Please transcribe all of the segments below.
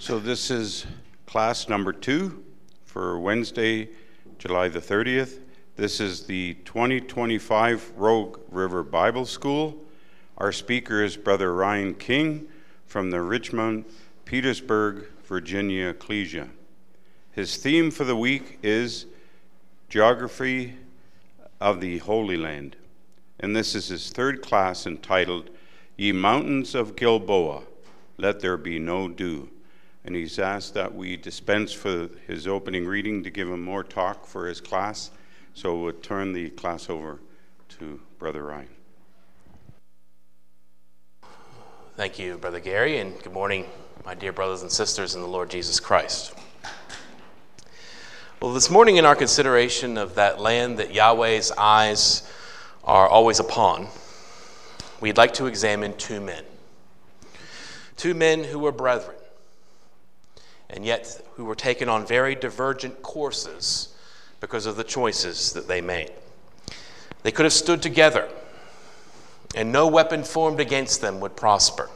So this is class number 2 for Wednesday, July the 30th. This is the 2025 Rogue River Bible School. Our speaker is Brother Ryan King from the Richmond, Petersburg, Virginia Ecclesia. His theme for the week is Geography of the Holy Land. And this is his third class entitled, Ye Mountains of Gilboa, Let There Be No Dew. And he's asked that we dispense for his opening reading to give him more talk for his class. So we'll turn the class over to Brother Ryan. Thank you, Brother Gary, and good morning, my dear brothers and sisters in the Lord Jesus Christ. Well, this morning in our consideration of that land that Yahweh's eyes are always upon, we'd like to examine two men who were brethren, and yet who were taken on very divergent courses because of the choices that they made. They could have stood together, and no weapon formed against them would prosper.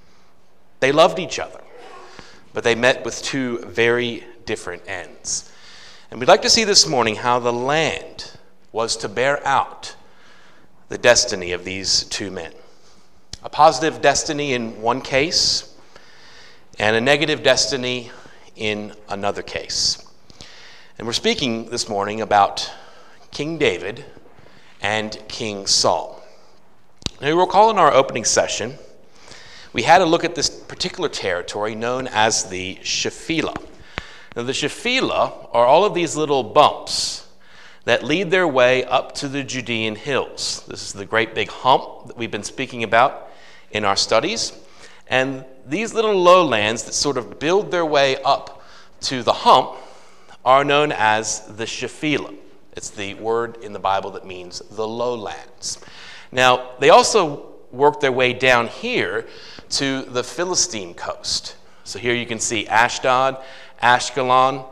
They loved each other, but they met with two very different ends. And we'd like to see this morning how the land was to bear out the destiny of these two men. A positive destiny in one case, and a negative destiny in another case. And we're speaking this morning about King David and King Saul. Now, you recall in our opening session, we had a look at this particular territory known as the Shephelah. Now, the Shephelah are all of these little bumps that lead their way up to the Judean hills. This is the great big hump that we've been speaking about in our studies. And these little lowlands that sort of build their way up to the hump are known as the Shephelah. It's the word in the Bible that means the lowlands. Now, they also work their way down here to the Philistine coast. So here you can see Ashdod, Ashkelon,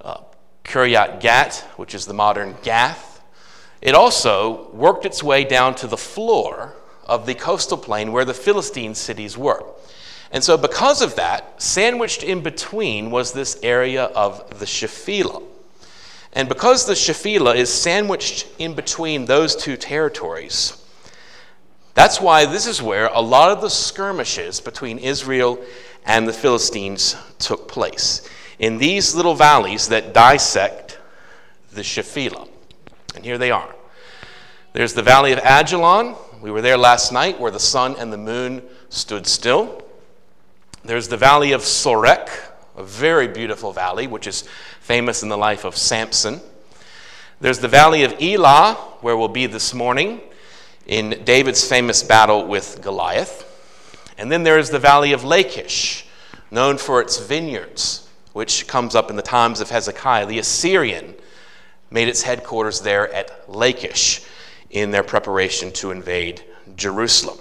Kiryat Gat, which is the modern Gath. It also worked its way down to the floor of the coastal plain where the Philistine cities were. And so because of that, sandwiched in between was this area of the Shephelah. And because the Shephelah is sandwiched in between those two territories, that's why this is where a lot of the skirmishes between Israel and the Philistines took place, in these little valleys that dissect the Shephelah. And here they are. There's the valley of Ajalon. We were there last night where the sun and the moon stood still. There's the valley of Sorek, a very beautiful valley, which is famous in the life of Samson. There's the valley of Elah, where we'll be this morning in David's famous battle with Goliath. And then there is the valley of Lachish, known for its vineyards, which comes up in the times of Hezekiah. The Assyrian made its headquarters there at Lachish in their preparation to invade Jerusalem.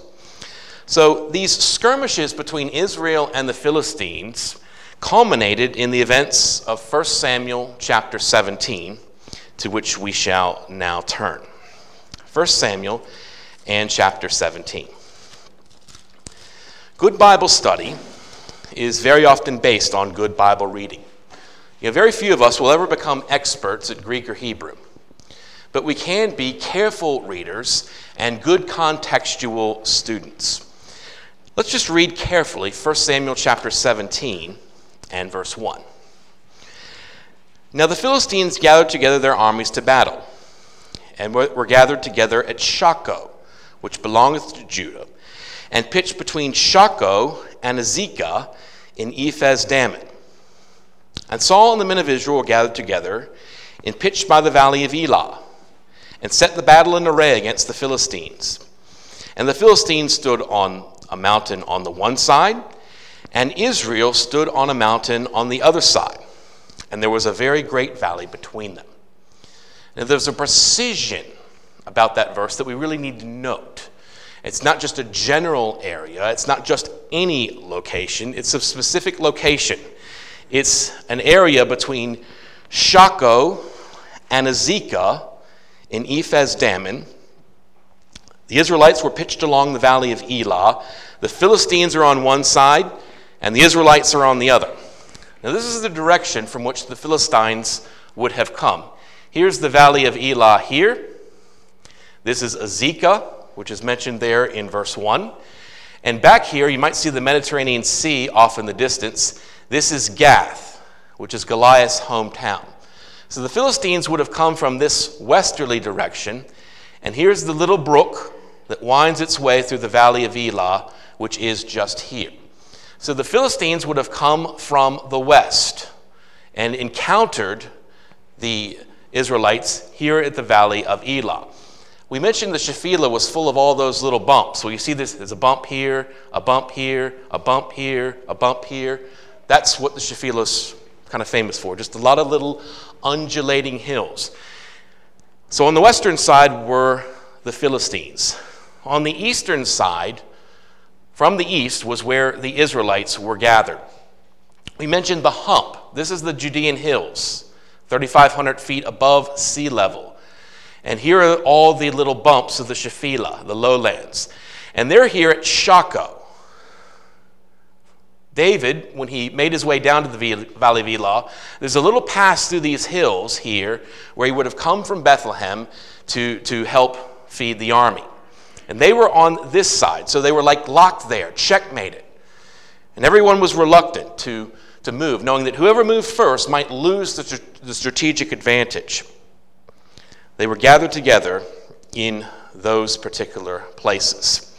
So these skirmishes between Israel and the Philistines culminated in the events of 1 Samuel chapter 17, to which we shall now turn. 1 Samuel and chapter 17. Good Bible study is very often based on good Bible reading. Very few of us will ever become experts at Greek or Hebrew, but we can be careful readers and good contextual students. Let's just read carefully 1 Samuel chapter 17 and verse 1. Now the Philistines gathered together their armies to battle, and were gathered together at Shocco, which belongeth to Judah, and pitched between Shocco and Azekah in Ephes-dammim. And Saul and the men of Israel were gathered together and pitched by the valley of Elah, and set the battle in array against the Philistines. And the Philistines stood on a mountain on the one side, and Israel stood on a mountain on the other side. And there was a very great valley between them. Now there's a precision about that verse that we really need to note. It's not just a general area. It's not just any location. It's a specific location. It's an area between Shocco and Azekah in Ephes-dammim. The Israelites were pitched along the valley of Elah. The Philistines are on one side, and the Israelites are on the other. Now this is the direction from which the Philistines would have come. Here's the valley of Elah here. This is Azekah, which is mentioned there in verse 1. And back here, you might see the Mediterranean Sea off in the distance. This is Gath, which is Goliath's hometown. So the Philistines would have come from this westerly direction. And here's the little brook that winds its way through the valley of Elah, which is just here. So the Philistines would have come from the west and encountered the Israelites here at the valley of Elah. We mentioned the Shephelah was full of all those little bumps. So you see this, there's a bump here, a bump here, a bump here, a bump here. That's what the Shephelah's kind of famous for, just a lot of little undulating hills. So on the western side were the Philistines. On the eastern side, from the east, was where the Israelites were gathered. We mentioned the hump. This is the Judean hills, 3,500 feet above sea level. And here are all the little bumps of the Shephelah, the lowlands. And they're here at Shako. David, when he made his way down to the valley of Elah, there's a little pass through these hills here where he would have come from Bethlehem to help feed the army. And they were on this side, so they were like locked there, checkmated. And everyone was reluctant to move, knowing that whoever moved first might lose the strategic advantage. They were gathered together in those particular places.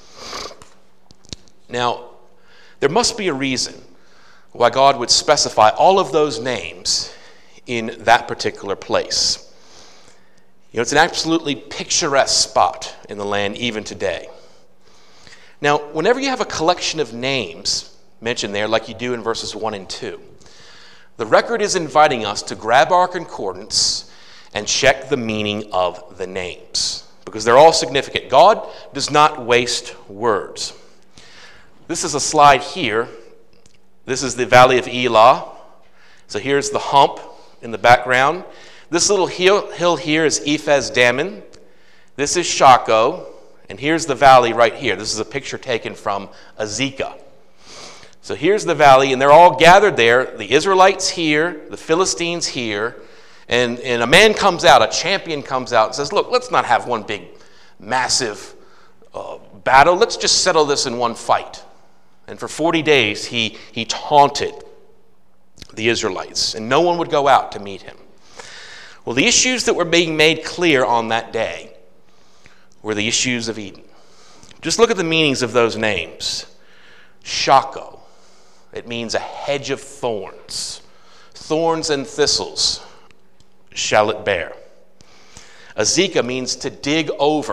Now, there must be a reason why God would specify all of those names in that particular place. You know, it's an absolutely picturesque spot in the land even today. Now, whenever you have a collection of names mentioned there, like you do in verses 1 and 2, the record is inviting us to grab our concordance and check the meaning of the names, because they're all significant. God does not waste words. This is a slide here. This is the valley of Elah. So here's the hump in the background. This little hill here is Ephes Dammim. This is Shako. And here's the valley right here. This is a picture taken from Azekah. So here's the valley, and they're all gathered there. The Israelites here, the Philistines here. And a man comes out, a champion comes out and says, look, let's not have one big, massive battle. Let's just settle this in one fight. And for 40 days, he taunted the Israelites, and no one would go out to meet him. Well, the issues that were being made clear on that day were the issues of Eden. Just look at the meanings of those names. Shako, it means a hedge of thorns. Thorns and thistles shall it bear. Azekah means to dig over.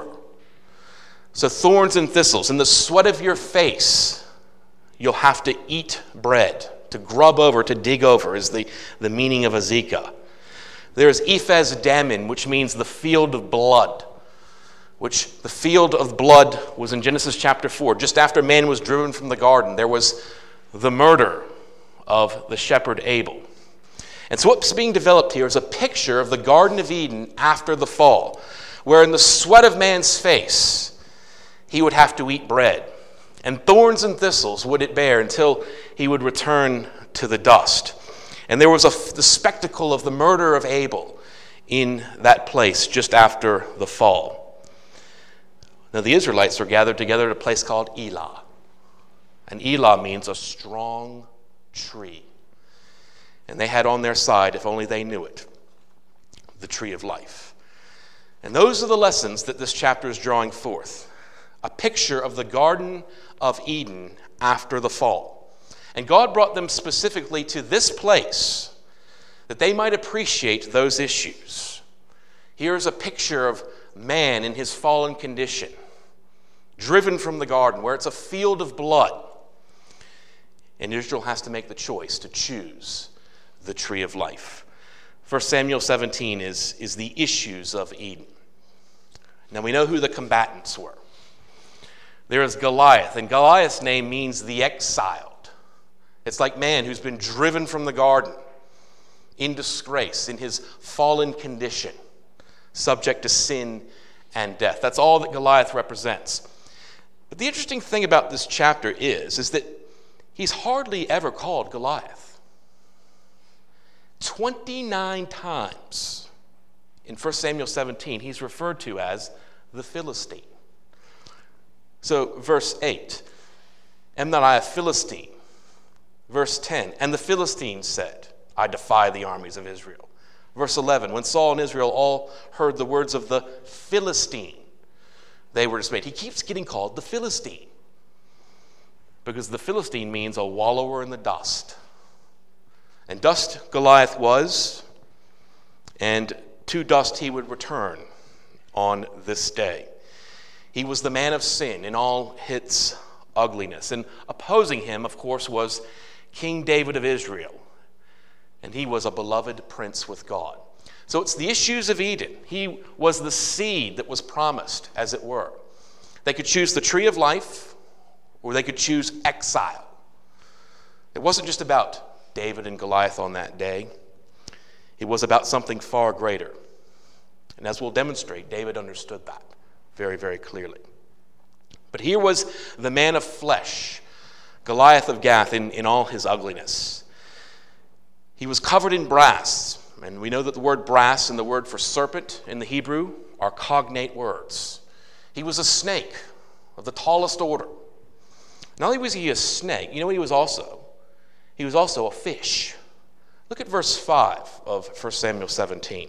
So thorns and thistles. In the sweat of your face, you'll have to eat bread. To grub over, to dig over is the meaning of Azekah. There's Ephes Dammim, which means the field of blood. Which the field of blood was in Genesis chapter 4. Just after man was driven from the garden, there was the murder of the shepherd Abel. And so what's being developed here is a picture of the Garden of Eden after the fall, where in the sweat of man's face, he would have to eat bread. And thorns and thistles would it bear until he would return to the dust. And there was the spectacle of the murder of Abel in that place just after the fall. Now the Israelites were gathered together at a place called Elah. And Elah means a strong tree. And they had on their side, if only they knew it, the tree of life. And those are the lessons that this chapter is drawing forth. A picture of the Garden of Eden after the fall. And God brought them specifically to this place that they might appreciate those issues. Here's a picture of man in his fallen condition, driven from the garden, where it's a field of blood. And Israel has to make the choice to choose the tree of life. 1 Samuel 17 is the issues of Eden. Now we know who the combatants were. There is Goliath, and Goliath's name means the exiled. It's like man who's been driven from the garden in disgrace, in his fallen condition, subject to sin and death. That's all that Goliath represents. But the interesting thing about this chapter is that he's hardly ever called Goliath. 29 times in 1 Samuel 17, he's referred to as the Philistine. So, verse 8, am not I a Philistine? Verse 10, and the Philistines said, I defy the armies of Israel. Verse 11, when Saul and Israel all heard the words of the Philistine, they were dismayed. He keeps getting called the Philistine because the Philistine means a wallower in the dust. And dust Goliath was, and to dust he would return on this day. He was the man of sin in all its ugliness. And opposing him, of course, was King David of Israel. And he was a beloved prince with God. So it's the issues of Eden. He was the seed that was promised, as it were. They could choose the tree of life, or they could choose exile. It wasn't just about David and Goliath on that day. It was about something far greater. And as we'll demonstrate, David understood that very, very clearly. But here was the man of flesh, Goliath of Gath, in all his ugliness. He was covered in brass, and we know that the word brass and the word for serpent in the Hebrew are cognate words. He was a snake of the tallest order. Not only was he a snake, you know what he was also? He was also a fish. Look at verse 5 of 1 Samuel 17.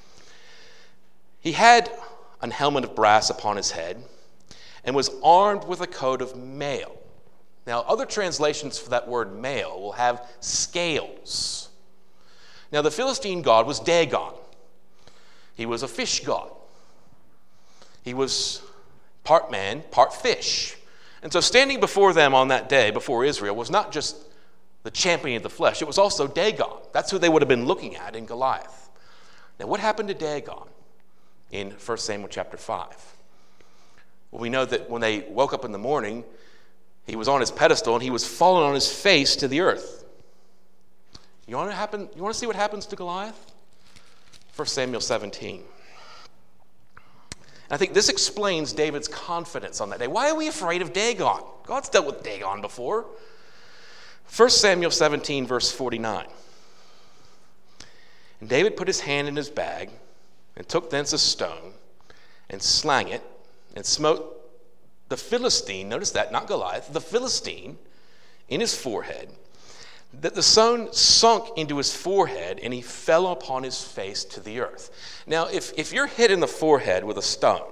He had an helmet of brass upon his head and was armed with a coat of mail. Now, other translations for that word mail will have scales. Now, the Philistine god was Dagon. He was a fish god. He was part man, part fish. And so standing before them on that day, before Israel, was not just the champion of the flesh, it was also Dagon. That's who they would have been looking at in Goliath. Now, what happened to Dagon in 1 Samuel chapter 5? Well, we know that when they woke up in the morning, he was on his pedestal and he was fallen on his face to the earth. You want to see what happens to Goliath? 1 Samuel 17. And I think this explains David's confidence on that day. Why are we afraid of Dagon? God's dealt with Dagon before. 1 Samuel 17, verse 49. And David put his hand in his bag and took thence a stone and slang it and smote the Philistine, notice that, not Goliath, the Philistine in his forehead, that the stone sunk into his forehead and he fell upon his face to the earth. Now, if you're hit in the forehead with a stone,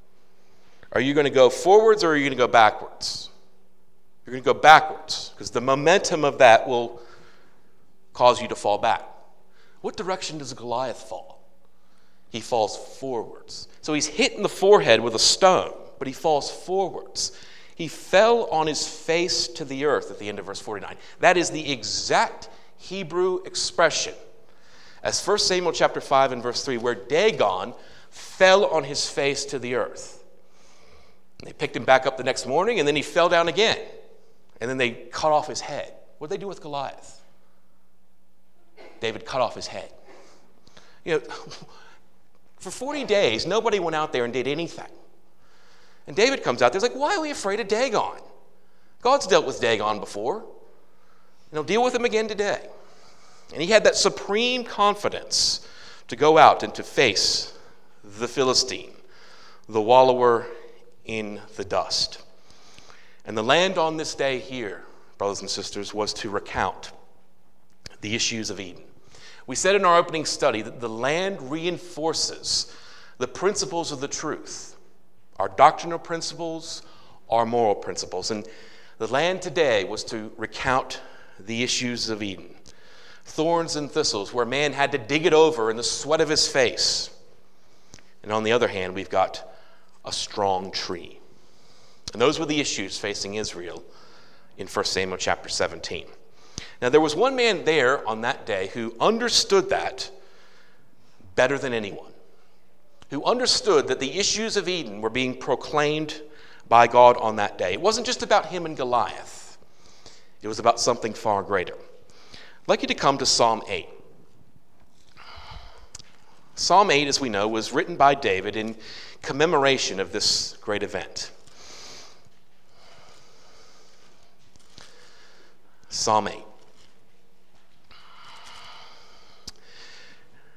are you going to go forwards or are you going to go backwards? You're going to go backwards because the momentum of that will cause you to fall back. What direction does Goliath fall? He falls forwards. So he's hit in the forehead with a stone, but he falls forwards. He fell on his face to the earth at the end of verse 49. That is the exact Hebrew expression as 1 Samuel chapter 5 and verse 3, where Dagon fell on his face to the earth. And they picked him back up the next morning, and then he fell down again. And then they cut off his head. What did they do with Goliath? David cut off his head. You know, for 40 days, nobody went out there and did anything. And David comes out there, he's like, why are we afraid of Dagon? God's dealt with Dagon before. And he'll deal with him again today. And he had that supreme confidence to go out and to face the Philistine, the wallower in the dust. And the land on this day here, brothers and sisters, was to recount the issues of Eden. We said in our opening study that the land reinforces the principles of the truth, our doctrinal principles, our moral principles. And the land today was to recount the issues of Eden. Thorns and thistles, where man had to dig it over in the sweat of his face. And on the other hand, we've got a strong tree. And those were the issues facing Israel in 1 Samuel chapter 17. Now, there was one man there on that day who understood that better than anyone, who understood that the issues of Eden were being proclaimed by God on that day. It wasn't just about him and Goliath. It was about something far greater. I'd like you to come to Psalm 8. Psalm 8, as we know, was written by David in commemoration of this great event. Psalm 8.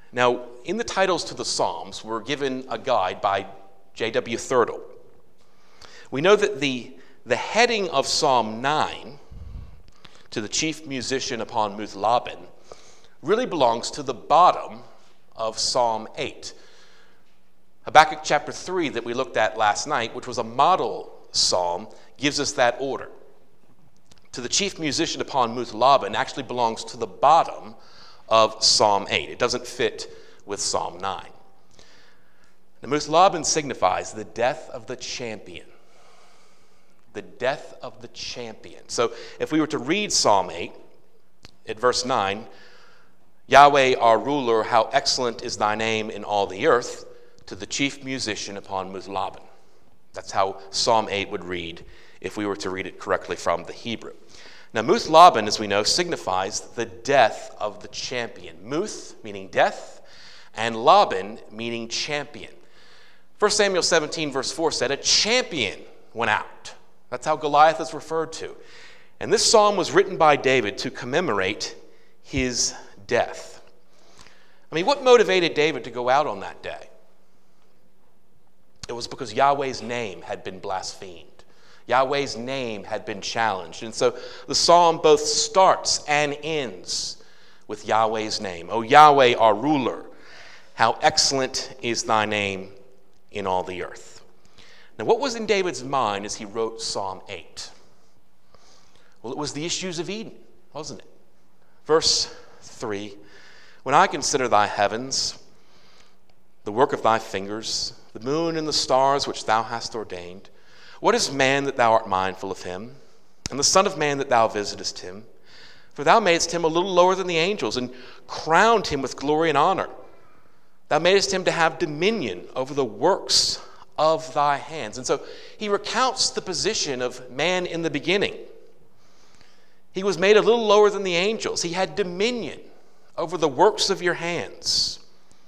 Now, in the titles to the Psalms, we're given a guide by J.W. Thurtle. We know that the heading of Psalm 9, to the chief musician upon Muth-labben, really belongs to the bottom of Psalm 8. Habakkuk chapter 3 that we looked at last night, which was a model psalm, gives us that order. To the chief musician upon Muth-labben actually belongs to the bottom of Psalm 8. It doesn't fit with Psalm 9. The Muth-labben signifies the death of the champion. The death of the champion. So if we were to read Psalm 8, at verse 9, Yahweh our ruler, how excellent is thy name in all the earth, to the chief musician upon Muth-labben. That's how Psalm 8 would read if we were to read it correctly from the Hebrew. Now, Muth-labben, as we know, signifies the death of the champion. Muth, meaning death, and labben, meaning champion. 1 Samuel 17, verse 4 said, a champion went out. That's how Goliath is referred to. And this psalm was written by David to commemorate his death. I mean, what motivated David to go out on that day? It was because Yahweh's name had been blasphemed. Yahweh's name had been challenged. And so the psalm both starts and ends with Yahweh's name. O Yahweh, our ruler, how excellent is thy name in all the earth. Now, what was in David's mind as he wrote Psalm 8? Well, it was the issues of Eden, wasn't it? Verse 3, when I consider thy heavens, the work of thy fingers, the moon and the stars which thou hast ordained, what is man that thou art mindful of him, and the son of man that thou visitest him? For thou madest him a little lower than the angels, and crowned him with glory and honor. Thou madest him to have dominion over the works of thy hands. And so he recounts the position of man in the beginning. He was made a little lower than the angels. He had dominion over the works of your hands.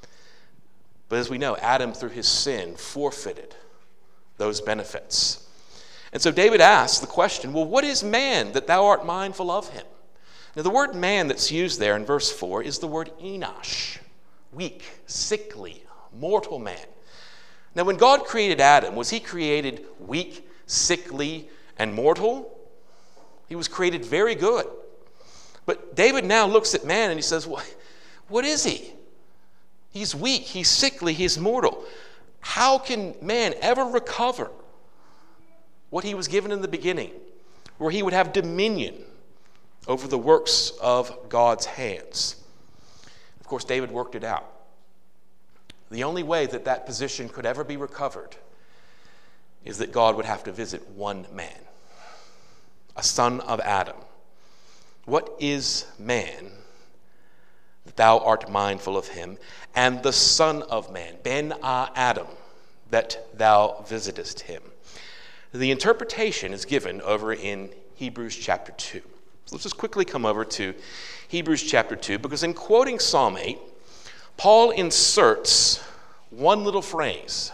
But as we know, Adam, through his sin, forfeited those benefits. And so David asks the question, well, what is man that thou art mindful of him? Now, the word man that's used there in verse 4 is the word Enosh, weak, sickly, mortal man. Now, when God created Adam, was he created weak, sickly, and mortal? He was created very good. But David now looks at man and he says, what is he? He's weak, he's sickly, he's mortal. How can man ever recover what he was given in the beginning, where he would have dominion over the works of God's hands? Of course, David worked it out. The only way that that position could ever be recovered is that God would have to visit one man, a son of Adam. What is man that thou art mindful of him, and the son of man, Ben Adam, that thou visitest him? The interpretation is given over in Hebrews chapter 2. So let's just quickly come over to Hebrews chapter 2, because in quoting Psalm 8, Paul inserts one little phrase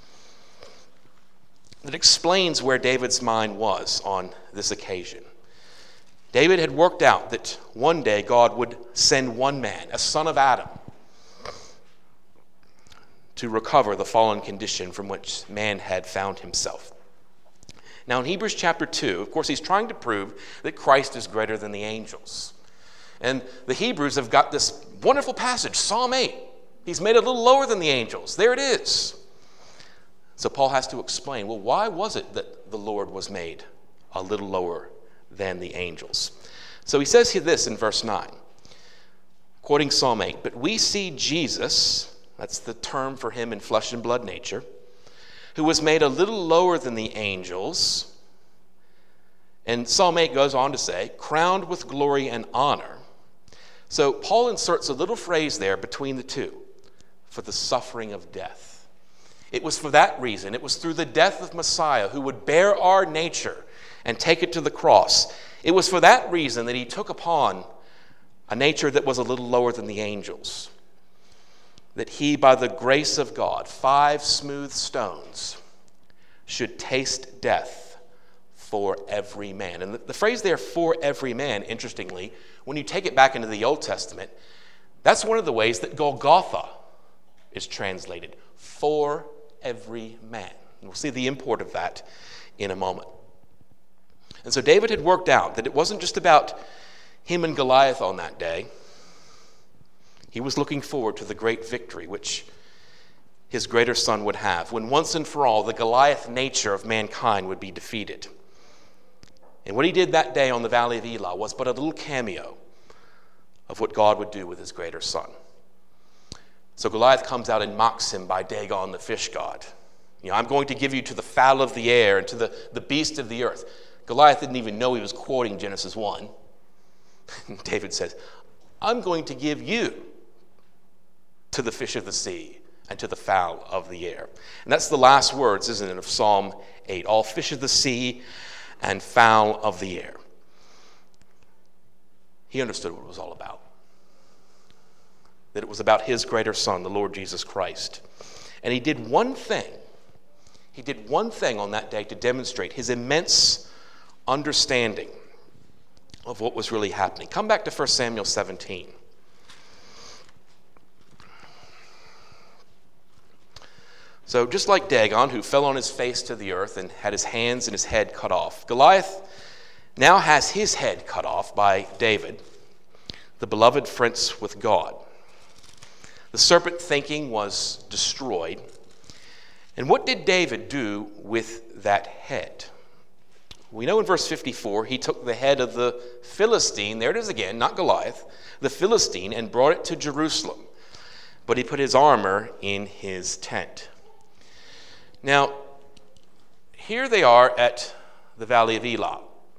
that explains where David's mind was on this occasion. David had worked out that one day God would send one man, a son of Adam, to recover the fallen condition from which man had found himself. Now in Hebrews chapter 2, of course, he's trying to prove that Christ is greater than the angels. And the Hebrews have got this wonderful passage, Psalm 8. He's made a little lower than the angels. There it is. So Paul has to explain, well, why was it that the Lord was made a little lower than the angels? So he says here this in verse 9, quoting Psalm 8, but we see Jesus, that's the term for him in flesh and blood nature, who was made a little lower than the angels. And Psalm 8 goes on to say, crowned with glory and honor. So Paul inserts a little phrase there between the two, for the suffering of death. It was for that reason, it was through the death of Messiah, who would bear our nature and take it to the cross. It was for that reason that he took upon a nature that was a little lower than the angels. That he, by the grace of God, 5 smooth stones, should taste death for every man. And the phrase there, for every man, interestingly, when you take it back into the Old Testament, That's one of the ways that Golgotha is translated, for every man. And we'll see the import of that in a moment. And so David had worked out that it wasn't just about him and Goliath on that day. He was looking forward to the great victory which his greater son would have, when once and for all the Goliath nature of mankind would be defeated. And what he did that day on the Valley of Elah was but a little cameo of what God would do with his greater son. So Goliath comes out and mocks him by Dagon, the fish god. I'm going to give you to the fowl of the air and to the beast of the earth. Goliath didn't even know he was quoting Genesis 1. David says, I'm going to give you to the fish of the sea and to the fowl of the air. And that's the last words, isn't it, of Psalm 8. All fish of the sea and fowl of the air. He understood what it was all about. That it was about his greater son, the Lord Jesus Christ. And he did one thing. He did one thing on that day to demonstrate his immense understanding of what was really happening. Come back to 1 Samuel 17. So just like Dagon, who fell on his face to the earth and had his hands and his head cut off, Goliath now has his head cut off by David, the beloved prince with God. The serpent thinking was destroyed. And what did David do with that head? We know in verse 54, he took the head of the Philistine, there it is again, not Goliath, the Philistine, and brought it to Jerusalem. But he put his armor in his tent. Now, here they are at the Valley of Elah.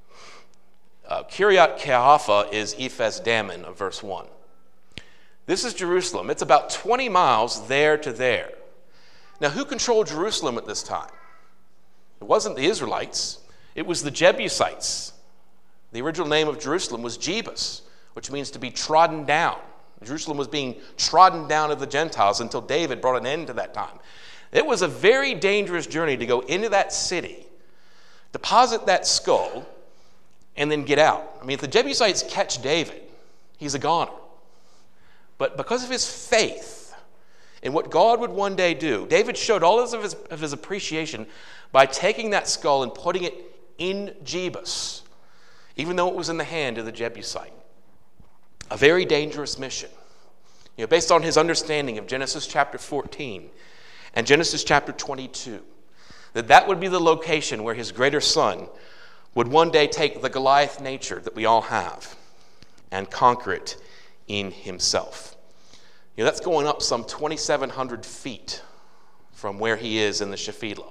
Kiryat Kehafa is Ephes Dammim of verse 1. This is Jerusalem. It's about 20 miles there to there. Now, who controlled Jerusalem at this time? It wasn't the Israelites. It was the Jebusites. The original name of Jerusalem was Jebus, which means to be trodden down. Jerusalem was being trodden down of the Gentiles until David brought an end to that time. It was a very dangerous journey to go into that city, deposit that skull, and then get out. I mean, if the Jebusites catch David, he's a goner. But because of his faith in what God would one day do, David showed all of his appreciation by taking that skull and putting it in Jebus, even though it was in the hand of the Jebusite. A very dangerous mission. Based on his understanding of Genesis chapter 14 and Genesis chapter 22, that would be the location where his greater son would one day take the Goliath nature that we all have and conquer it in himself. That's going up some 2,700 feet from where he is in the Shephelah.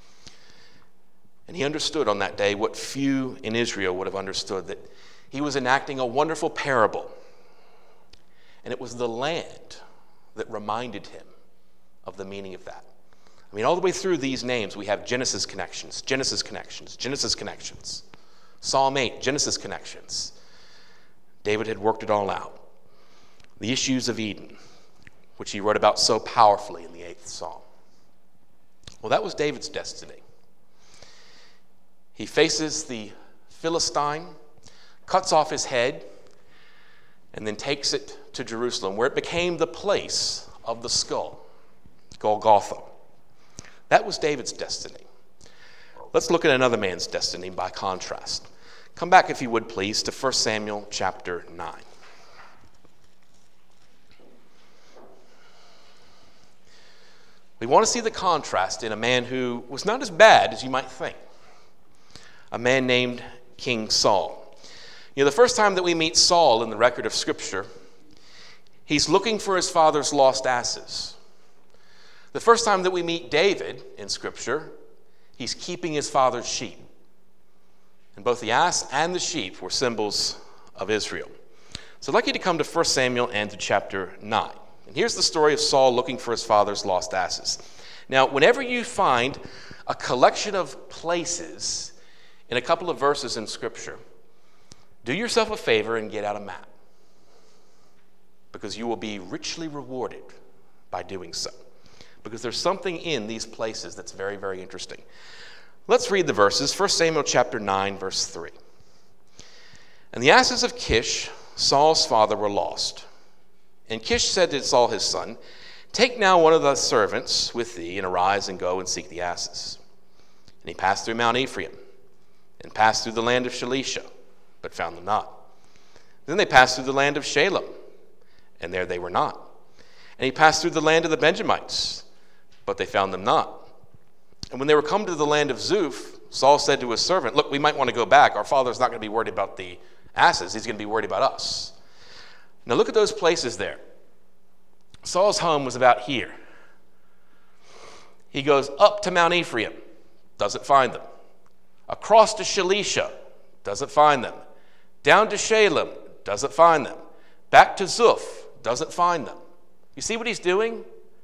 And he understood on that day what few in Israel would have understood, that he was enacting a wonderful parable. And it was the land that reminded him of the meaning of that. I mean, all the way through these names, we have Genesis connections, Genesis connections, Genesis connections. Psalm 8, Genesis connections. David had worked it all out. The issues of Eden, which he wrote about so powerfully in the 8th Psalm. Well, that was David's destiny. He faces the Philistine, cuts off his head, and then takes it to Jerusalem, where it became the place of the skull, Golgotha. That was David's destiny. Let's look at another man's destiny by contrast. Come back, if you would, please, to 1 Samuel chapter 9. We want to see the contrast in a man who was not as bad as you might think. A man named King Saul. The first time that we meet Saul in the record of Scripture, he's looking for his father's lost asses. The first time that we meet David in Scripture, he's keeping his father's sheep. And both the ass and the sheep were symbols of Israel. So I'd like you to come to 1 Samuel and to chapter 9. And here's the story of Saul looking for his father's lost asses. Now, whenever you find a collection of places in a couple of verses in Scripture, do yourself a favor and get out a map, because you will be richly rewarded by doing so. Because there's something in these places that's very, very interesting. Let's read the verses. 1 Samuel chapter 9, verse 3. And the asses of Kish, Saul's father, were lost. And Kish said to Saul his son, "Take now one of thy servants with thee, and arise and go and seek the asses." And he passed through Mount Ephraim, and passed through the land of Shalisha, but found them not. Then they passed through the land of Shalem, and there they were not. And he passed through the land of the Benjamites, but they found them not. And when they were come to the land of Zuph, Saul said to his servant, "Look, we might want to go back. Our father's not going to be worried about the asses. He's going to be worried about us." Now look at those places there. Saul's home was about here. He goes up to Mount Ephraim, doesn't find them. Across to Shalisha, doesn't find them. Down to Shalem, doesn't find them. Back to Zuph, doesn't find them. You see what he's doing?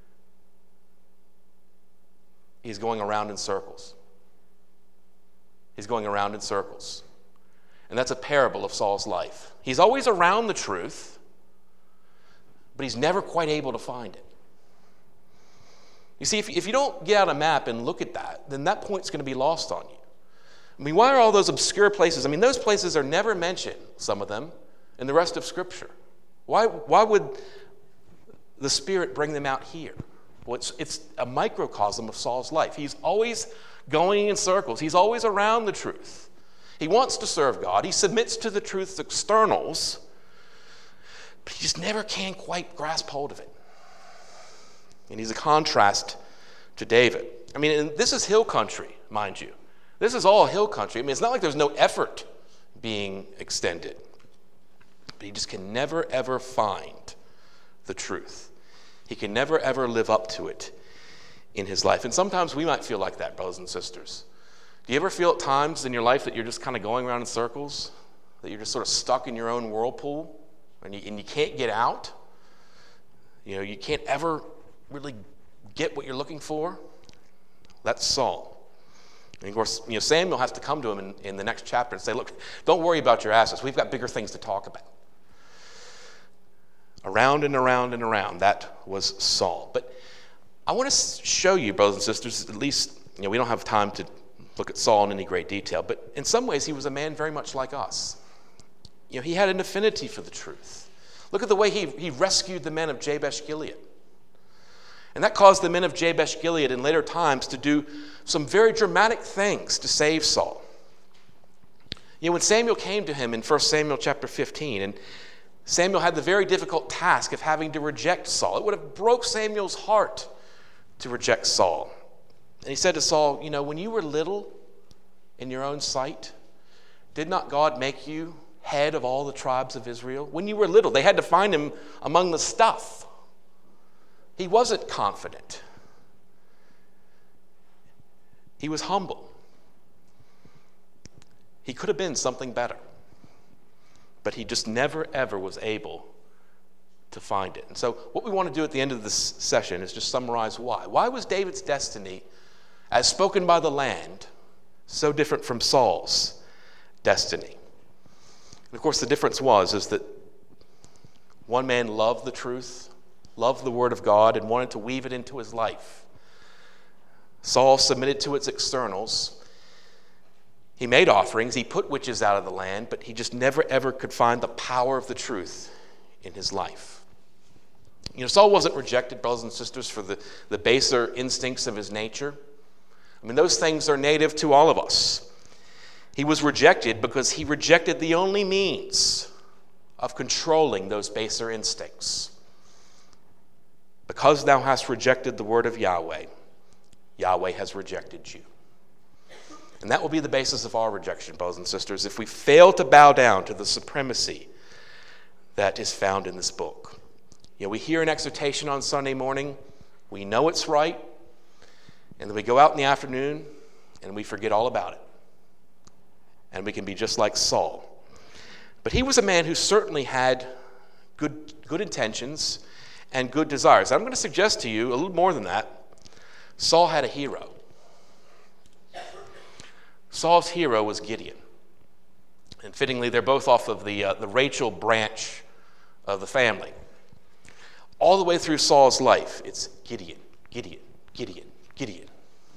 He's going around in circles. He's going around in circles. And that's a parable of Saul's life. He's always around the truth, but he's never quite able to find it. You see, if you don't get out a map and look at that, then that point's going to be lost on you. I mean, why are all those obscure places? I mean, those places are never mentioned, some of them, in the rest of Scripture. Why would the Spirit bring them out here? Well, it's a microcosm of Saul's life. He's always going in circles. He's always around the truth. He wants to serve God. He submits to the truth's externals, but he just never can quite grasp hold of it. And he's a contrast to David. I mean, and this is hill country, mind you. This is all hill country. I mean, it's not like there's no effort being extended. But he just can never, ever find the truth. He can never, ever live up to it in his life. And sometimes we might feel like that, brothers and sisters. Do you ever feel at times in your life that you're just kind of going around in circles? That you're just sort of stuck in your own whirlpool? And you can't get out? You know, you can't ever really get what you're looking for? That's Saul. And of course, Samuel has to come to him in the next chapter and say, "Look, don't worry about your asses. We've got bigger things to talk about." Around and around and around, that was Saul. But I want to show you, brothers and sisters, at least, we don't have time to look at Saul in any great detail, but in some ways he was a man very much like us. He had an affinity for the truth. Look at the way he rescued the men of Jabesh Gilead. And that caused the men of Jabesh Gilead in later times to do some very dramatic things to save Saul. When Samuel came to him in 1 Samuel chapter 15, and Samuel had the very difficult task of having to reject Saul. It would have broke Samuel's heart to reject Saul. And he said to Saul, when you were little in your own sight, did not God make you head of all the tribes of Israel? When you were little, they had to find him among the stuff. He wasn't confident. He was humble. He could have been something better. But he just never, ever was able to find it. And so what we want to do at the end of this session is just summarize why. Why was David's destiny, as spoken by the land, so different from Saul's destiny? And of course, the difference is that one man loved the truth, loved the word of God, and wanted to weave it into his life. Saul submitted to its externals. He made offerings, he put witches out of the land, but he just never ever could find the power of the truth in his life. Saul wasn't rejected, brothers and sisters, for the baser instincts of his nature. I mean, those things are native to all of us. He was rejected because he rejected the only means of controlling those baser instincts. Because thou hast rejected the word of Yahweh, Yahweh has rejected you. And that will be the basis of our rejection, brothers and sisters, if we fail to bow down to the supremacy that is found in this book. We hear an exhortation on Sunday morning, we know it's right, and then we go out in the afternoon and we forget all about it. And we can be just like Saul. But he was a man who certainly had good intentions and good desires. I'm going to suggest to you a little more than that. Saul had a hero. Saul's hero was Gideon. And fittingly, they're both off of the Rachel branch of the family. All the way through Saul's life, it's Gideon, Gideon, Gideon, Gideon.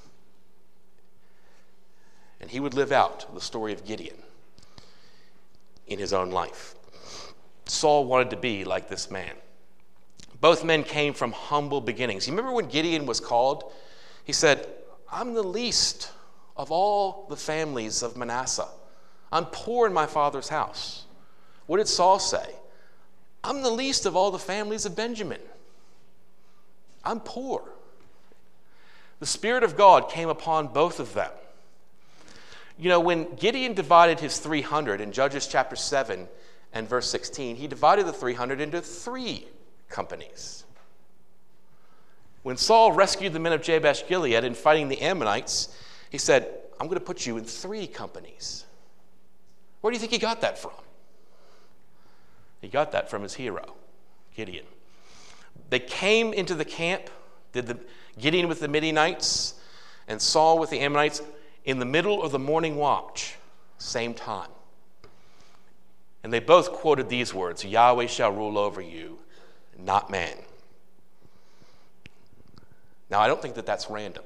And he would live out the story of Gideon in his own life. Saul wanted to be like this man. Both men came from humble beginnings. You remember when Gideon was called? He said, I'm the least of all the families of Manasseh. I'm poor in my father's house. What did Saul say? I'm the least of all the families of Benjamin. I'm poor. The Spirit of God came upon both of them. You know, when Gideon divided his 300 in Judges chapter 7 and verse 16, he divided the 300 into 3 companies. When Saul rescued the men of Jabesh Gilead in fighting the Ammonites, he said, I'm going to put you in 3 companies. Where do you think he got that from? He got that from his hero, Gideon. They came into the camp, Gideon with the Midianites and Saul with the Ammonites, in the middle of the morning watch, same time. And they both quoted these words, Yahweh shall rule over you, not man. Now, I don't think that that's random.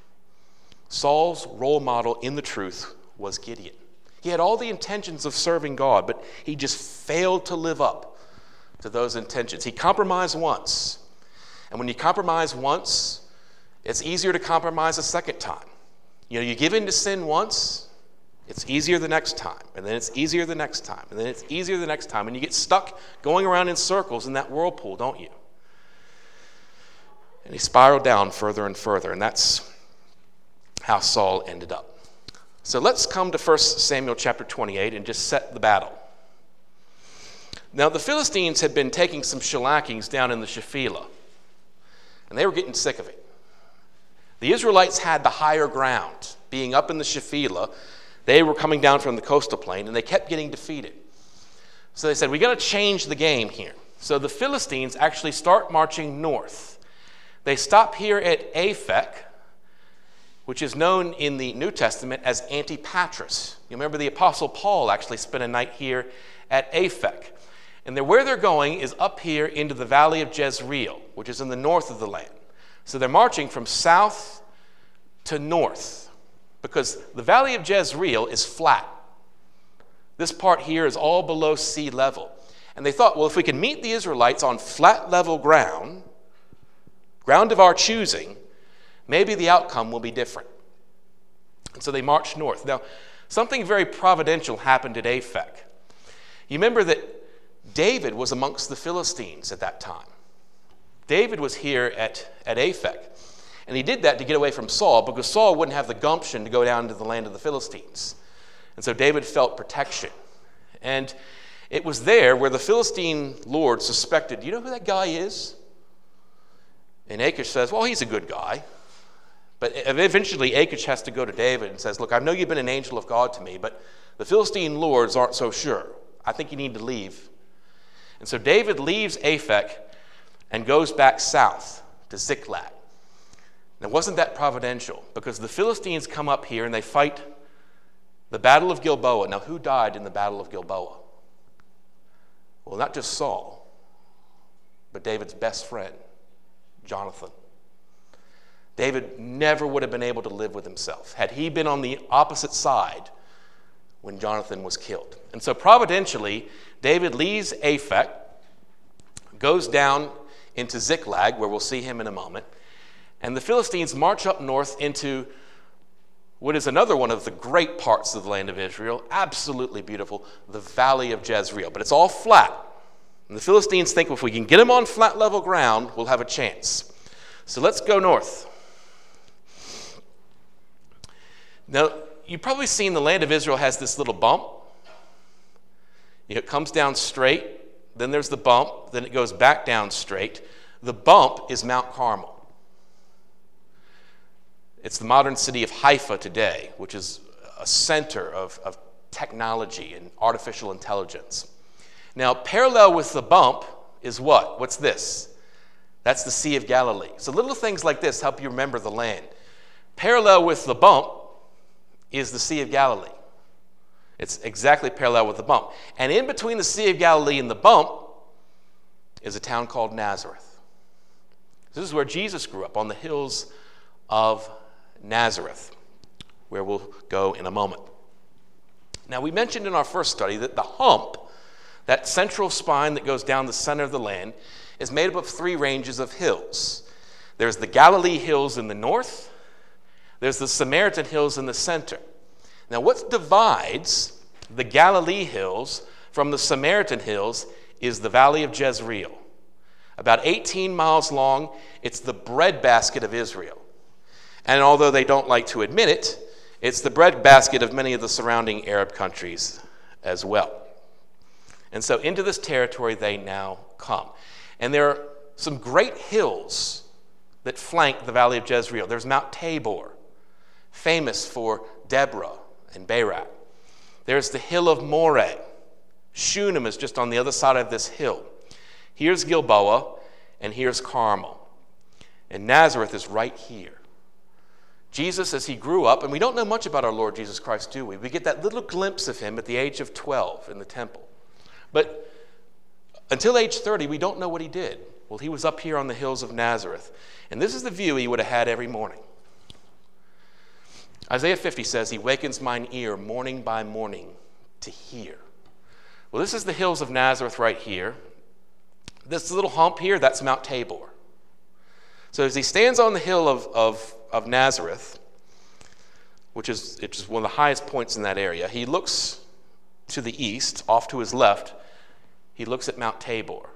Saul's role model in the truth was Gideon. He had all the intentions of serving God, but he just failed to live up to those intentions. He compromised once. And when you compromise once, it's easier to compromise a second time. You know, you give in to sin once, it's easier the next time, and then it's easier the next time, and then it's easier the next time, and you get stuck going around in circles in that whirlpool, don't you? And he spiraled down further and further, and that's how Saul ended up. So let's come to 1 Samuel chapter 28 and just set the battle. Now, the Philistines had been taking some shellackings down in the Shephelah, and they were getting sick of it. The Israelites had the higher ground. Being up in the Shephelah, they were coming down from the coastal plain, and they kept getting defeated. So they said, we got to change the game here. So the Philistines actually start marching north. They stop here at Aphek, which is known in the New Testament as Antipatris. You remember the Apostle Paul actually spent a night here at Aphek. And where they're going is up here into the valley of Jezreel, which is in the north of the land. So they're marching from south to north because the valley of Jezreel is flat. This part here is all below sea level. And they thought, well, if we can meet the Israelites on flat level ground of our choosing, maybe the outcome will be different. And so they marched north. Now, something very providential happened at Aphek. You remember that David was amongst the Philistines at that time. David was here at Aphek. And he did that to get away from Saul because Saul wouldn't have the gumption to go down into the land of the Philistines. And so David felt protection. And it was there where the Philistine lord suspected, you know who that guy is? And Achish says, well, he's a good guy. But eventually Achish has to go to David and says, look, I know you've been an angel of God to me, but the Philistine lords aren't so sure. I think you need to leave. And so David leaves Aphek and goes back south to Ziklag. Now, wasn't that providential? Because the Philistines come up here and they fight the Battle of Gilboa. Now, who died in the Battle of Gilboa? Well, not just Saul, but David's best friend, Jonathan. David never would have been able to live with himself had he been on the opposite side when Jonathan was killed. And so providentially, David leaves Aphek, goes down into Ziklag, where we'll see him in a moment, and the Philistines march up north into what is another one of the great parts of the land of Israel, absolutely beautiful, the valley of Jezreel. But it's all flat. And the Philistines think if we can get them on flat level ground, we'll have a chance. So let's go north. Now, you've probably seen the land of Israel has this little bump. It comes down straight, then there's the bump, then it goes back down straight. The bump is Mount Carmel. It's the modern city of Haifa today, which is a center of technology and artificial intelligence. Now, parallel with the bump is what? What's this? That's the Sea of Galilee. So little things like this help you remember the land. Parallel with the bump is the Sea of Galilee. It's exactly parallel with the bump. And in between the Sea of Galilee and the bump is a town called Nazareth. This is where Jesus grew up, on the hills of Nazareth, where we'll go in a moment. Now, we mentioned in our first study that the hump, that central spine that goes down the center of the land, is made up of three ranges of hills. There's the Galilee hills in the north. There's the Samaritan hills in the center. Now, what divides the Galilee hills from the Samaritan hills is the Valley of Jezreel. About 18 miles long, it's the breadbasket of Israel. And although they don't like to admit it, it's the breadbasket of many of the surrounding Arab countries as well. And so into this territory they now come. And there are some great hills that flank the Valley of Jezreel. There's Mount Tabor, famous for Deborah and Barak. There's the hill of Moreh. Shunem is just on the other side of this hill. Here's Gilboa, and here's Carmel. And Nazareth is right here. Jesus, as he grew up, and we don't know much about our Lord Jesus Christ, do we? We get that little glimpse of him at the age of 12 in the temple. But until age 30, we don't know what he did. Well, he was up here on the hills of Nazareth. And this is the view he would have had every morning. Isaiah 50 says, "He wakens mine ear morning by morning to hear." Well, this is the hills of Nazareth right here. This little hump here, that's Mount Tabor. So as he stands on the hill of Nazareth, which is one of the highest points in that area, he looks to the east, off to his left. He looks at Mount Tabor.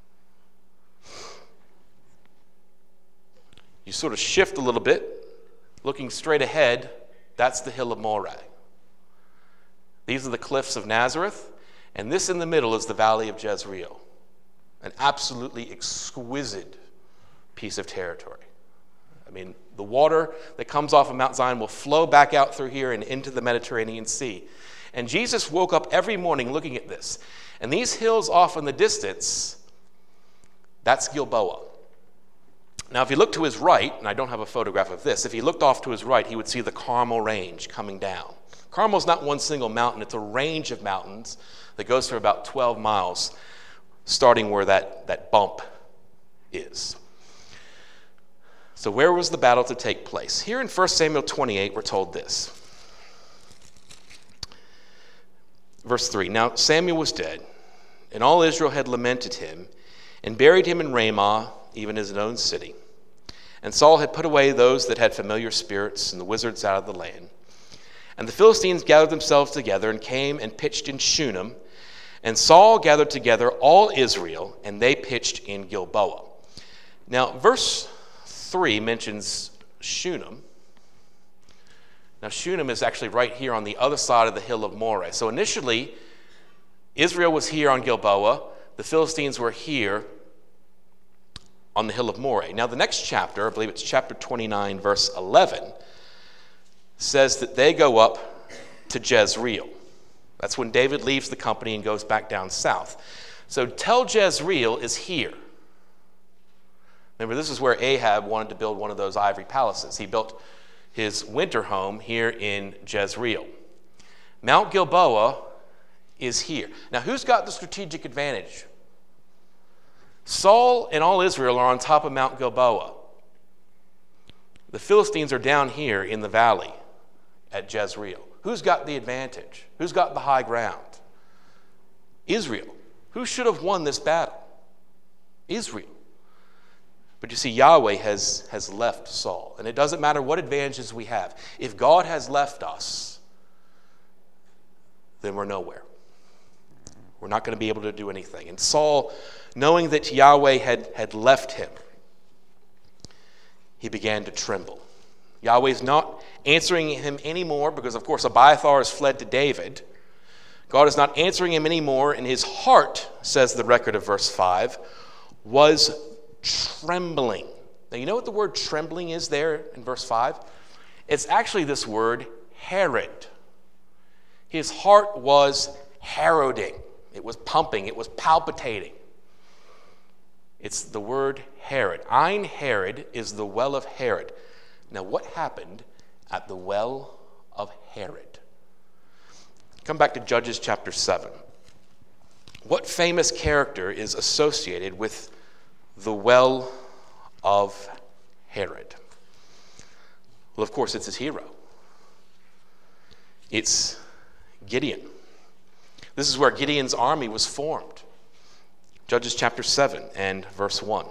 You sort of shift a little bit, looking straight ahead, that's the hill of Moreh. These are the cliffs of Nazareth, and this in the middle is the Valley of Jezreel, an absolutely exquisite piece of territory. I mean, the water that comes off of Mount Zion will flow back out through here and into the Mediterranean Sea. And Jesus woke up every morning looking at this. And these hills off in the distance, that's Gilboa. Now, if you look to his right, and I don't have a photograph of this, if he looked off to his right, he would see the Carmel Range coming down. Carmel's not one single mountain. It's a range of mountains that goes for about 12 miles, starting where that bump is. So where was the battle to take place? Here in 1 Samuel 28, we're told this. Verse 3, "Now Samuel was dead, and all Israel had lamented him, and buried him in Ramah, even his own city. And Saul had put away those that had familiar spirits and the wizards out of the land. And the Philistines gathered themselves together and came and pitched in Shunem. And Saul gathered together all Israel, and they pitched in Gilboa." Now, verse 3 mentions Shunem. Now, Shunem is actually right here on the other side of the hill of Moreh. So initially, Israel was here on Gilboa. The Philistines were here on the hill of Moreh. Now, the next chapter, I believe it's chapter 29, verse 11, says that they go up to Jezreel. That's when David leaves the company and goes back down south. So Tel Jezreel is here. Remember, this is where Ahab wanted to build one of those ivory palaces. He built his winter home here in Jezreel. Mount Gilboa is here. Now, who's got the strategic advantage? Saul and all Israel are on top of Mount Gilboa. The Philistines are down here in the valley at Jezreel. Who's got the advantage? Who's got the high ground? Israel. Who should have won this battle? Israel. But you see, Yahweh has left Saul. And it doesn't matter what advantages we have. If God has left us, then we're nowhere. We're not going to be able to do anything. And Saul, knowing that Yahweh had left him, he began to tremble. Yahweh's not answering him anymore because, of course, Abiathar has fled to David. God is not answering him anymore, and his heart, says the record of verse 5, was trembling. Now, you know what the word trembling is there in verse 5? It's actually this word, Herod. His heart was Heroding. It was pumping. It was palpitating. It's the word Herod. Ein Herod is the well of Herod. Now, what happened at the well of Herod? Come back to Judges chapter 7. What famous character is associated with the well of Herod? Well, of course, it's his hero. It's Gideon. This is where Gideon's army was formed Judges chapter 7 and verse 1.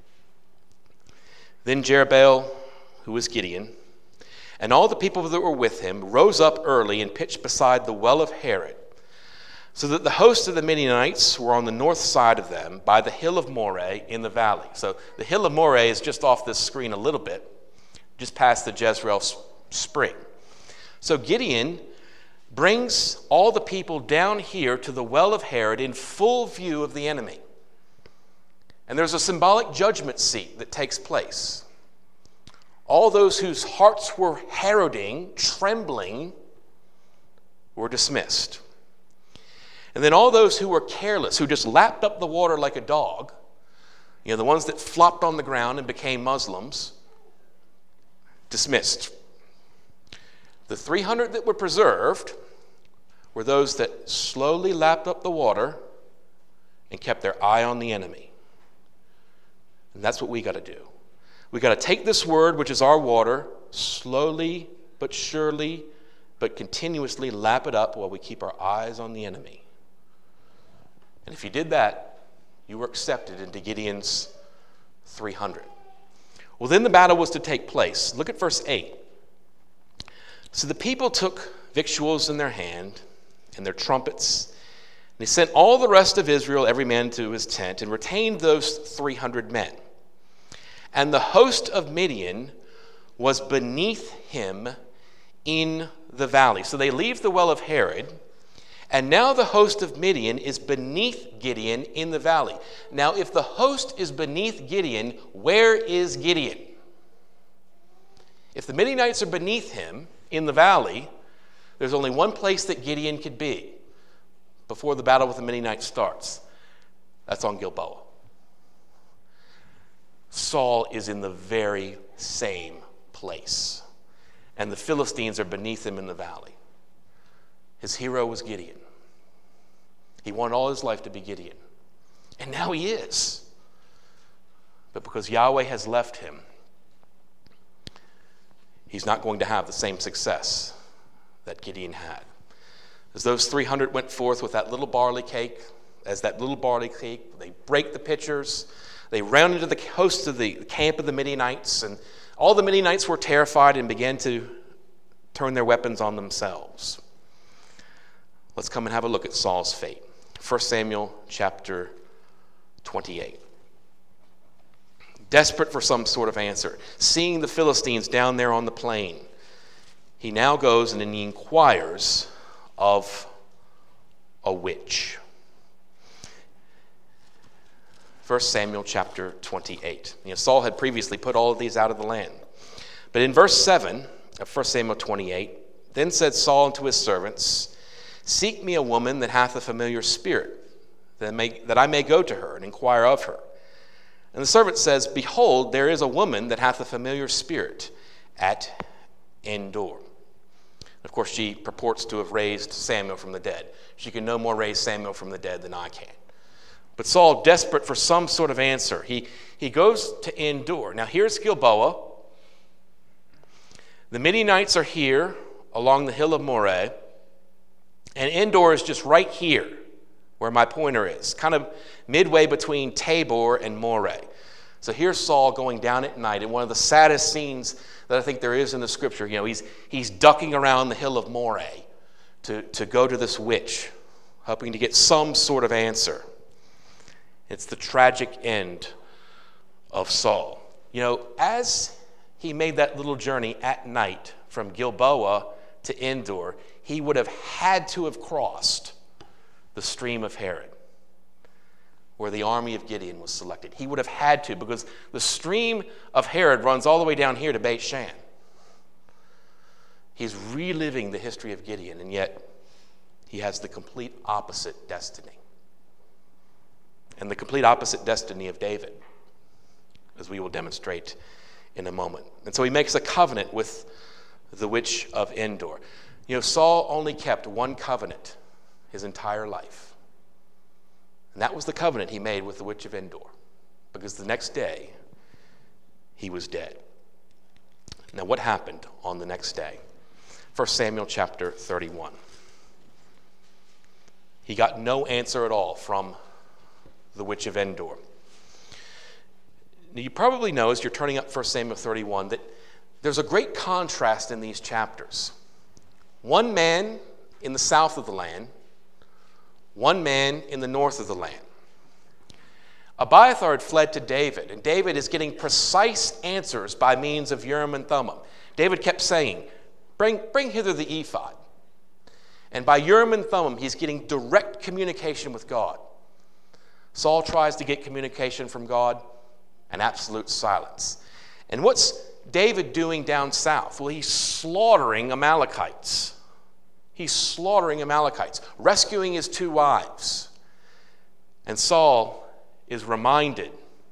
Then Jerubbaal, who was Gideon, and all the people that were with him rose up early and pitched beside the well of Harod, so that the host of the Midianites were on the north side of them by the hill of Moreh in the valley. So the hill of Moreh is just off this screen a little bit, just past the Jezreel spring. So Gideon brings all the people down here to the well of Harod in full view of the enemy. And there's a symbolic judgment seat that takes place. All those whose hearts were harroding, trembling, were dismissed. And then all those who were careless, who just lapped up the water like a dog, the ones that flopped on the ground and became Muslims, dismissed. The 300 that were preserved were those that slowly lapped up the water and kept their eye on the enemy. And that's what we got to do. We got to take this word, which is our water, slowly but surely but continuously lap it up while we keep our eyes on the enemy. And if you did that, you were accepted into Gideon's 300. Well, then the battle was to take place. Look at verse 8. So the people took victuals in their hand and their trumpets, and they sent all the rest of Israel, every man to his tent, and retained those 300 men. And the host of Midian was beneath him in the valley. So they leave the well of Harod, and now the host of Midian is beneath Gideon in the valley. Now, if the host is beneath Gideon, where is Gideon? If the Midianites are beneath him in the valley, there's only one place that Gideon could be before the battle with the Midianites starts. That's on Gilboa. Saul is in the very same place, and the Philistines are beneath him in the valley. His hero was Gideon. He wanted all his life to be Gideon, and now he is. But because Yahweh has left him, he's not going to have the same success that Gideon had. As those 300 went forth with that little barley cake, they break the pitchers. They rounded into the host of the camp of the Midianites, and all the Midianites were terrified and began to turn their weapons on themselves. Let's come and have a look at Saul's fate. 1 Samuel chapter 28. Desperate for some sort of answer, seeing the Philistines down there on the plain, he now goes and he inquires of a witch. 1 Samuel chapter 28. Saul had previously put all of these out of the land. But in verse 7 of 1 Samuel 28, then said Saul unto his servants, seek me a woman that hath a familiar spirit, that I may go to her and inquire of her. And the servant says, behold, there is a woman that hath a familiar spirit at Endor. Of course, she purports to have raised Samuel from the dead. She can no more raise Samuel from the dead than I can. But Saul, desperate for some sort of answer, he goes to Endor. Now here's Gilboa. The Midianites are here along the hill of Moreh, and Endor is just right here where my pointer is, kind of midway between Tabor and Moreh. So here's Saul going down at night in one of the saddest scenes that I think there is in the scripture. He's ducking around the hill of Moreh to go to this witch, hoping to get some sort of answer. It's the tragic end of Saul. As he made that little journey at night from Gilboa to Endor, he would have had to have crossed the stream of Harod, where the army of Gideon was selected. He would have had to, because the stream of Harod runs all the way down here to Beit Shan. He's reliving the history of Gideon, and yet he has the complete opposite destiny. And the complete opposite destiny of David, as we will demonstrate in a moment. And so he makes a covenant with the witch of Endor. Saul only kept one covenant his entire life. And that was the covenant he made with the witch of Endor, because the next day he was dead. Now, what happened on the next day? 1 Samuel chapter 31. He got no answer at all from the witch of Endor. Now, you probably know, as you're turning up 1 Samuel 31, that there's a great contrast in these chapters. One man in the south of the land, one man in the north of the land. Abiathar had fled to David, and David is getting precise answers by means of Urim and Thummim. David kept saying, bring hither the ephod. And by Urim and Thummim, he's getting direct communication with God. Saul tries to get communication from God, and absolute silence. And what's David doing down south? Well, he's slaughtering Amalekites. He's slaughtering Amalekites, rescuing his 2 wives. And Saul is reminded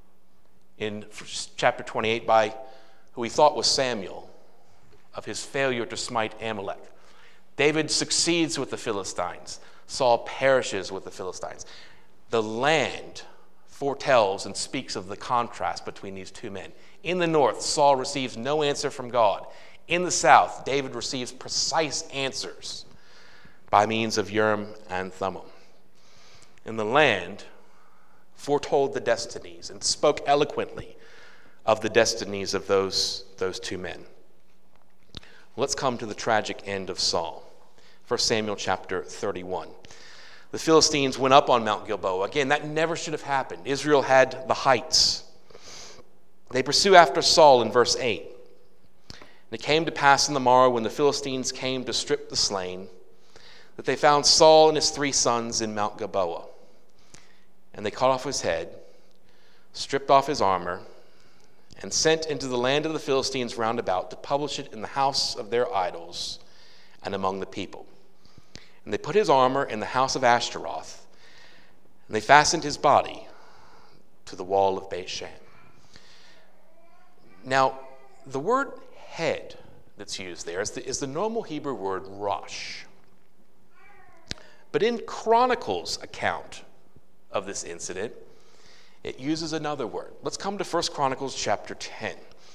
in chapter 28 by who he thought was Samuel of his failure to smite Amalek. David succeeds with the Philistines. Saul perishes with the Philistines. The land foretells and speaks of the contrast between these 2 men. In the north, Saul receives no answer from God. In the south, David receives precise answers by means of Urim and Thummim. In the land, foretold the destinies and spoke eloquently of the destinies of those 2 men. Let's come to the tragic end of Saul. 1 Samuel chapter 31. The Philistines went up on Mount Gilboa. Again, that never should have happened. Israel had the heights. They pursue after Saul in verse 8. And it came to pass in the morrow, when the Philistines came to strip the slain, that they found Saul and his 3 sons in Mount Gilboa. And they cut off his head, stripped off his armor, and sent into the land of the Philistines round about to publish it in the house of their idols and among the people. And they put his armor in the house of Ashtaroth, and they fastened his body to the wall of Beit Shan. Now, the word head that's used there is the normal Hebrew word rosh. But in Chronicles' account of this incident, it uses another word. Let's come to 1 Chronicles chapter 10.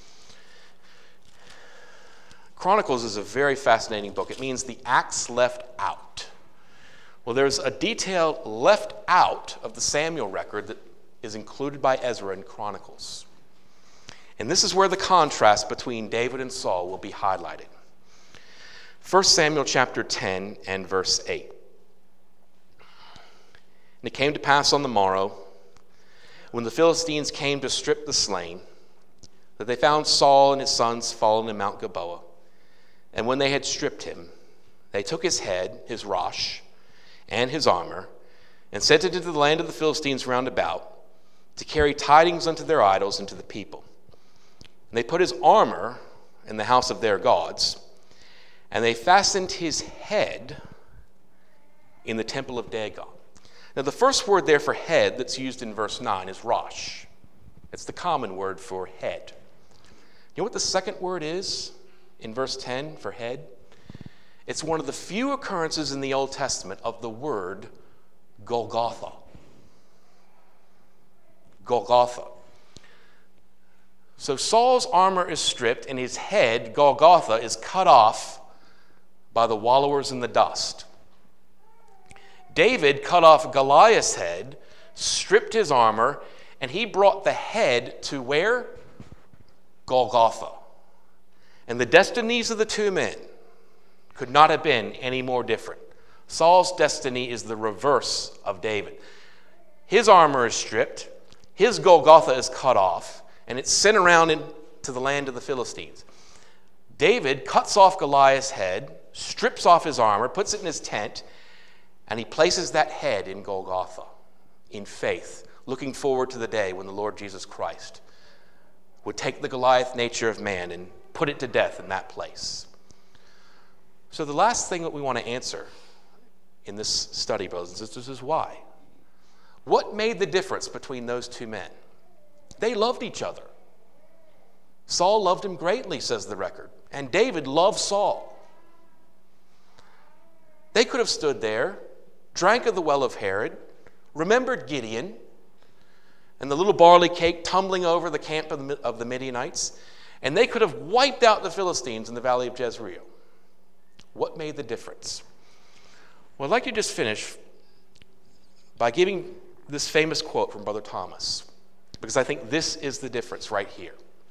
Chronicles is a very fascinating book. It means the acts left out. Well, there's a detail left out of the Samuel record that is included by Ezra in Chronicles. And this is where the contrast between David and Saul will be highlighted. 1 Samuel chapter 10 and verse 8. And it came to pass on the morrow, when the Philistines came to strip the slain, that they found Saul and his sons fallen in Mount Gilboa. And when they had stripped him, they took his head, his rosh, and his armor, and sent it into the land of the Philistines round about, to carry tidings unto their idols and to the people. And they put his armor in the house of their gods, and they fastened his head in the temple of Dagon. Now, the first word there for head that's used in verse 9 is rosh. It's the common word for head. You know what the second word is in verse 10 for head? It's one of the few occurrences in the Old Testament of the word Golgotha. Golgotha. So Saul's armor is stripped, and his head, Golgotha, is cut off by the wallowers in the dust. David cut off Goliath's head, stripped his armor, and he brought the head to where? Golgotha. And the destinies of the 2 men could not have been any more different. Saul's destiny is the reverse of David. His armor is stripped, his Golgotha is cut off, and it's sent around into the land of the Philistines. David cuts off Goliath's head, strips off his armor, puts it in his tent, and he places that head in Golgotha in faith, looking forward to the day when the Lord Jesus Christ would take the Goliath nature of man and put it to death in that place. So the last thing that we want to answer in this study, brothers and sisters, is why? What made the difference between those 2 men? They loved each other. Saul loved him greatly, says the record, and David loved Saul. They could have stood there, drank of the well of Herod, remembered Gideon and the little barley cake tumbling over the camp of the Midianites, and they could have wiped out the Philistines in the valley of Jezreel. What made the difference? Well, I'd like to just finish by giving this famous quote from Brother Thomas, because I think this is the difference right here.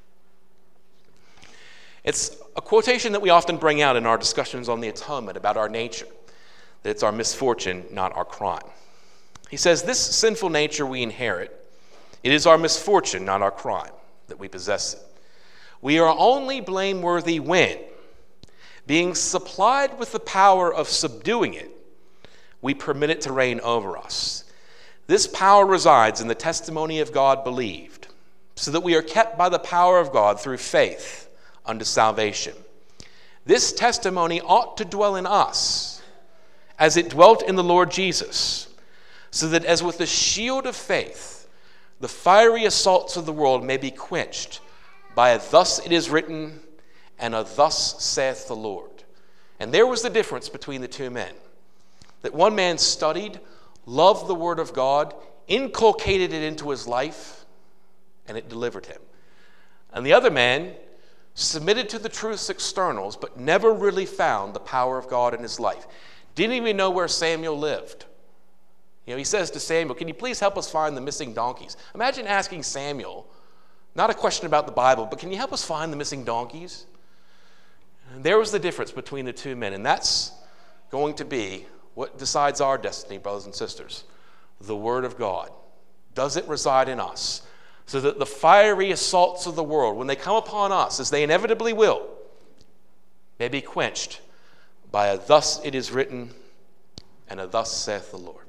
It's a quotation that we often bring out in our discussions on the atonement about our nature, that it's our misfortune, not our crime. He says, this sinful nature we inherit, it is our misfortune, not our crime, that we possess it. We are only blameworthy when, being supplied with the power of subduing it, we permit it to reign over us. This power resides in the testimony of God believed, so that we are kept by the power of God through faith unto salvation. This testimony ought to dwell in us, as it dwelt in the Lord Jesus, so that as with the shield of faith, the fiery assaults of the world may be quenched by a thus it is written and a thus saith the Lord. And there was the difference between the two men. That one man studied, loved the word of God, inculcated it into his life, and it delivered him. And the other man submitted to the truth's externals, but never really found the power of God in his life. Didn't even know where Samuel lived. He says to Samuel, can you please help us find the missing donkeys? Imagine asking Samuel, not a question about the Bible, but can you help us find the missing donkeys? And there was the difference between the two men, and that's going to be what decides our destiny, brothers and sisters. The Word of God. Does it reside in us? So that the fiery assaults of the world, when they come upon us, as they inevitably will, may be quenched by a thus it is written and a thus saith the Lord.